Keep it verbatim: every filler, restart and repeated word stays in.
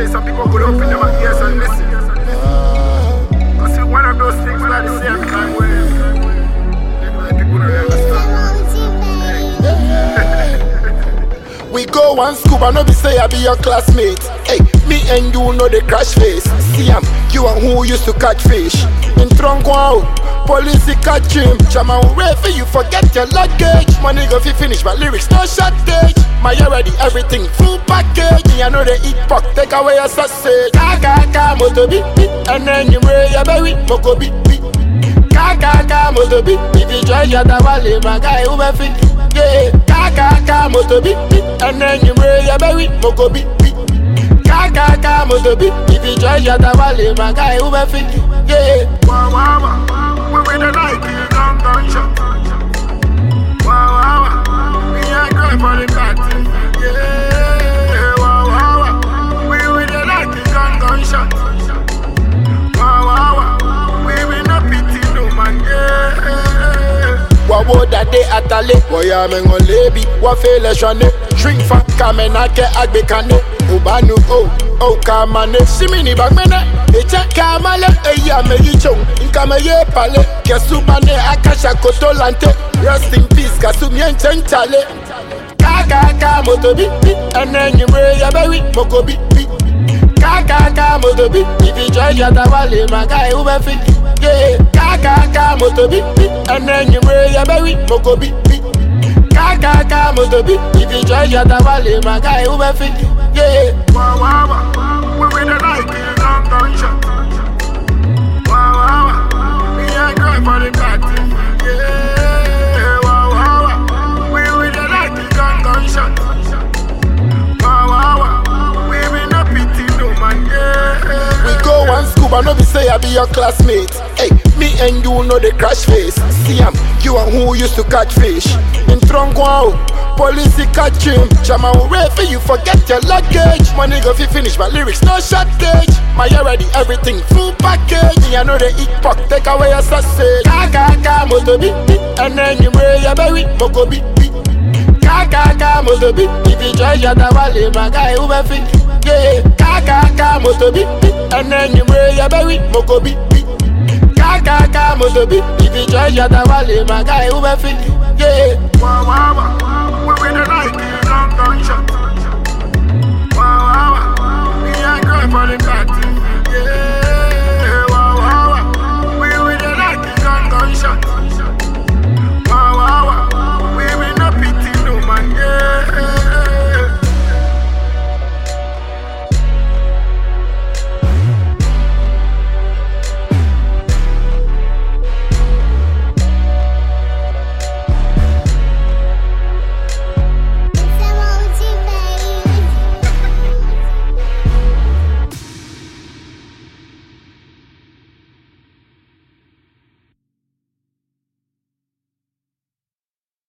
say some people could open their ears and listen. I see one of those things where the same time where people don't understand. We go one scuba, no be say I be your classmate. Hey, me and you know the crash face. See am, you and who used to catch fish. In trunk wow, police catch him. Chama for you forget your luggage. Money go fi finish, my lyrics no shortage. My already everything full package. Me I know they eat pork, take away your sausage. Ka ka ka moto beat beat, and then you wear your berry, moko beat beat. Ka ka ka moto beat, if you try your tawale, my guy who be fit. Yeah, ka ka ka moto beat beat, and then you wear your berry, moko beat beat. Ka ka ka moto beat, if you try your tawale, my guy who be fit. Yeah, wow wow wow, we with the Nike gun gunshot. Wow wow wow, me and girl for the party. Yeah, wow wow wow, we with the Nike gun gunshot. Wow wow wow, we will not pity no man. Yeah. Wawo that day atale, woya mengo lebi, wafele shwane. Drink fa kamena ke agbe kane. Ubanu oh oh kamane, simini bagmene. Echa kamale, eya me yichong, inkame ye pale. Kesubane akasha kotolante. Rest in peace, kasumien chenchale. Ka ka ka moto beat beat, and then you wear your berry, moko beat beat. Ka ka ka moto beat, if you try your tawale, my guy who be fit. Yeah, ka ka ka moto beat beat, and then you wear your berry, moko beat beat. Ka ka ka moto beat, if you try your tawale, my guy who be fit. Yeah, wow wow wow, we with the Nike gun gunshot. Wow wow wow, me and girl for the party. Yeah, wow wow wow, we with the Nike gun gunshot. Wow wow wow, we will not pity no man. Yeah. we go one scuba, no be say I be your classmate. Hey, me and you know the crash face. See am, you and who used to catch fish. In trunk wow, police catch him. Chama for you forget your luggage. Money go fi finish, my lyrics no shortage. My already everything full package. Me I know they eat pork, take away your sausage. Ka ka ka moto beat beat, and then you wear your berry, moko beat beat. Ka ka ka moto beat, if you try your tawale, my guy who be fit. Yeah, ka ka ka moto beat beat, and then you wear your berry, moko beat beat. Ka ka ka moto beat, if you try your tawale, my guy who be fit. Yeah.